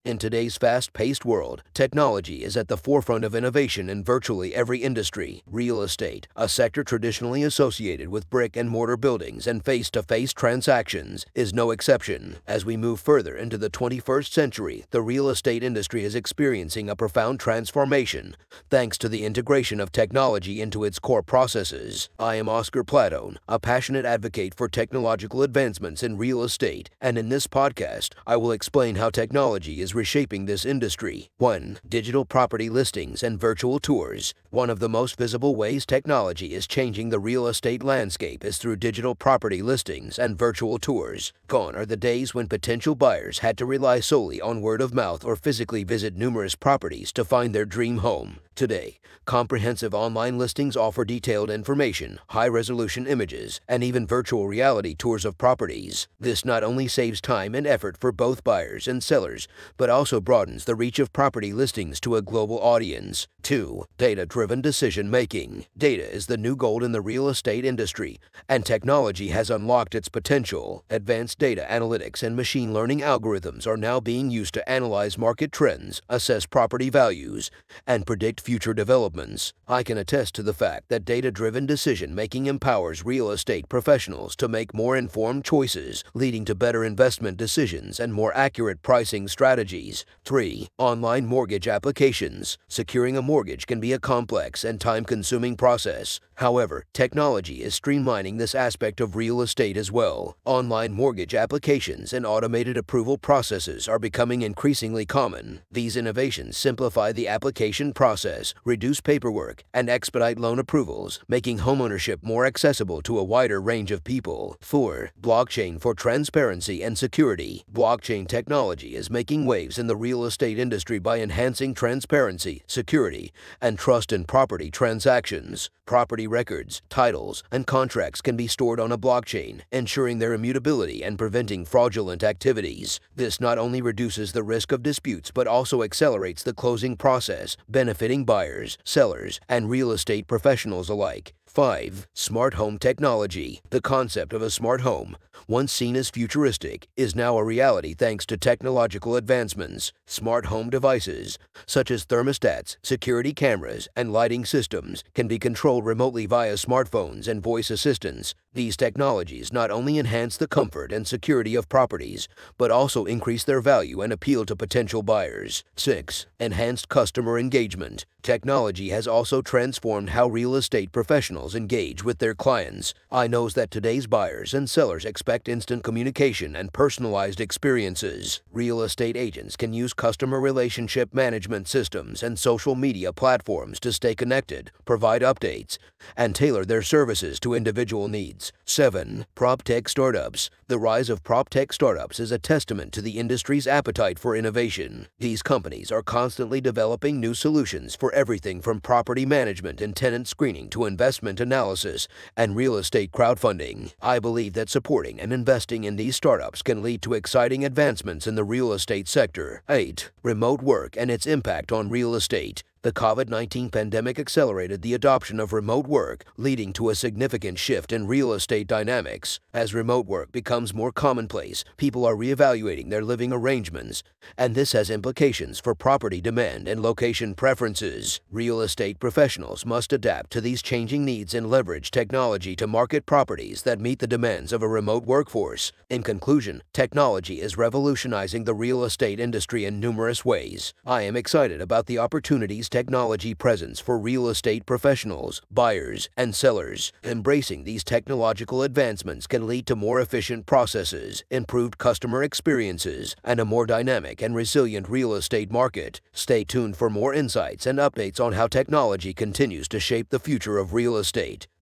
In today's fast-paced world, technology is at the forefront of innovation in virtually every industry. Real estate, a sector traditionally associated with brick-and-mortar buildings and face-to-face transactions, is no exception. As we move further into the 21st century, the real estate industry is experiencing a profound transformation thanks to the integration of technology into its core processes. I am Oscar Platone, a passionate advocate for technological advancements in real estate, and in this podcast, I will explain how technology is reshaping this industry. 1. Digital property listings and virtual tours. One of the most visible ways technology is changing the real estate landscape is through digital property listings and virtual tours. Gone are the days when potential buyers had to rely solely on word of mouth or physically visit numerous properties to find their dream home. Today, comprehensive online listings offer detailed information, high-resolution images, and even virtual reality tours of properties. This not only saves time and effort for both buyers and sellers, but also broadens the reach of property listings to a global audience. 2. Data-driven decision-making. Data is the new gold in the real estate industry, and technology has unlocked its potential. Advanced data analytics and machine learning algorithms are now being used to analyze market trends, assess property values, and predict future developments. I can attest to the fact that data-driven decision-making empowers real estate professionals to make more informed choices, leading to better investment decisions and more accurate pricing strategies. 3. Online mortgage applications. Securing a mortgage can be a complex and time-consuming process. However, technology is streamlining this aspect of real estate as well. Online mortgage applications and automated approval processes are becoming increasingly common. These innovations simplify the application process, reduce paperwork, and expedite loan approvals, making homeownership more accessible to a wider range of people. 4. Blockchain for transparency and security. Blockchain technology is making waves in the real estate industry by enhancing transparency, security, and trust in property transactions. Property records, titles, and contracts can be stored on a blockchain, ensuring their immutability and preventing fraudulent activities. This not only reduces the risk of disputes but also accelerates the closing process, benefiting buyers, sellers, and real estate professionals alike. 5. Smart home technology. The concept of a smart home, once seen as futuristic, is now a reality thanks to technological advancements. Smart home devices, such as thermostats, security cameras, and lighting systems, can be controlled remotely via smartphones and voice assistants. These technologies not only enhance the comfort and security of properties, but also increase their value and appeal to potential buyers. 6. Enhanced customer engagement. Technology has also transformed how real estate professionals engage with their clients. I know that today's buyers and sellers expect instant communication and personalized experiences. Real estate agents can use customer relationship management systems and social media platforms to stay connected, provide updates, and tailor their services to individual needs. 7. PropTech startups. The rise of PropTech startups is a testament to the industry's appetite for innovation. These companies are constantly developing new solutions for everything from property management and tenant screening to investment analysis and real estate crowdfunding. I believe that supporting and investing in these startups can lead to exciting advancements in the real estate sector. 8. Remote work and its impact on real estate. The COVID-19 pandemic accelerated the adoption of remote work, leading to a significant shift in real estate dynamics. As remote work becomes more commonplace, people are reevaluating their living arrangements, and this has implications for property demand and location preferences. Real estate professionals must adapt to these changing needs and leverage technology to market properties that meet the demands of a remote workforce. In conclusion, technology is revolutionizing the real estate industry in numerous ways. I am excited about the opportunities technology presents for real estate professionals, buyers, and sellers. Embracing these technological advancements can lead to more efficient processes, improved customer experiences, and a more dynamic and resilient real estate market. Stay tuned for more insights and updates on how technology continues to shape the future of real estate.